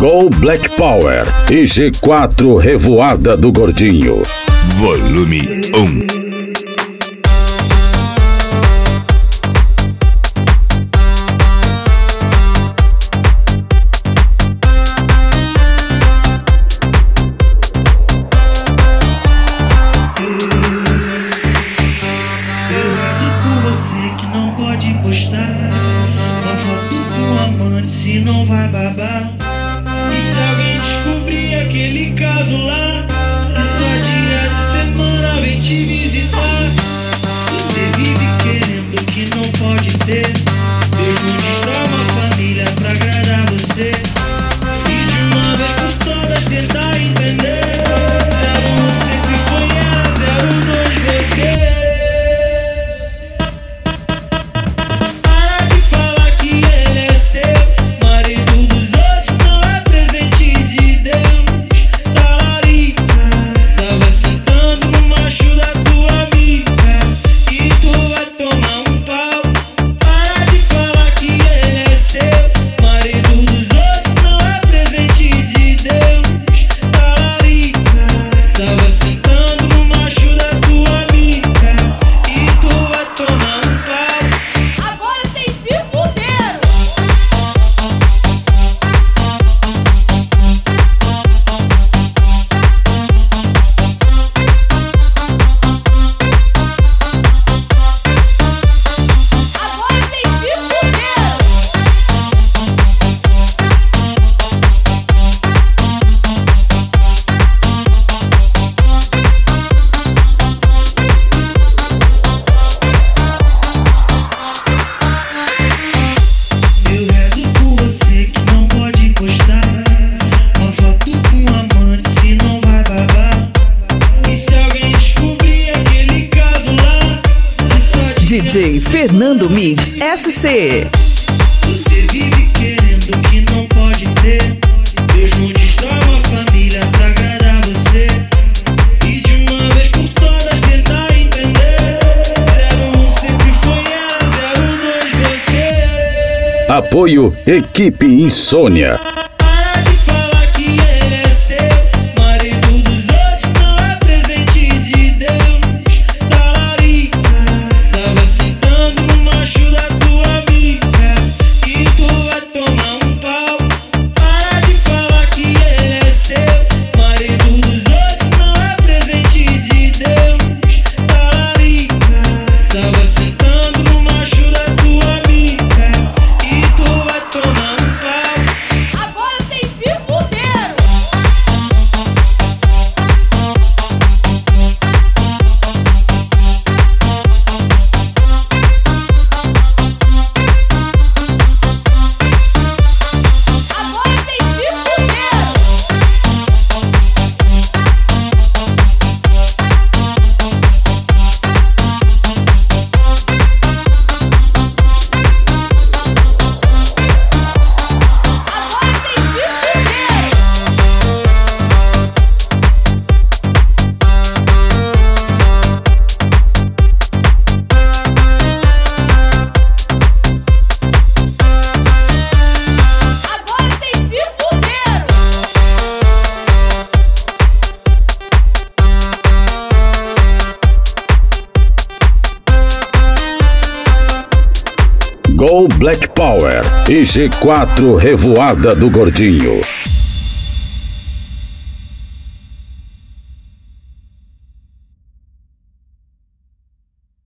Go Black Power e G4 Revoada do Gordinho. Volume 1. Se não vai babar. E se alguém descobrir aquele caso lá, que só dia de semana vem te visitar. Você vive querendo o que não pode ter. Deus não destrói uma família pra agradar você. E de uma vez por todas tentar entender. 01 sempre foi ela, 02 você. DJ Fernando Mix SC. Você vive querendo o que não pode ter. Deus não destrói uma família pra agradar você. E de uma vez por todas tentar entender. 01 sempre foi ela, 02 você. Apoio Equipe Insônia. Go Black Power e G4 Revoada do Gordinho.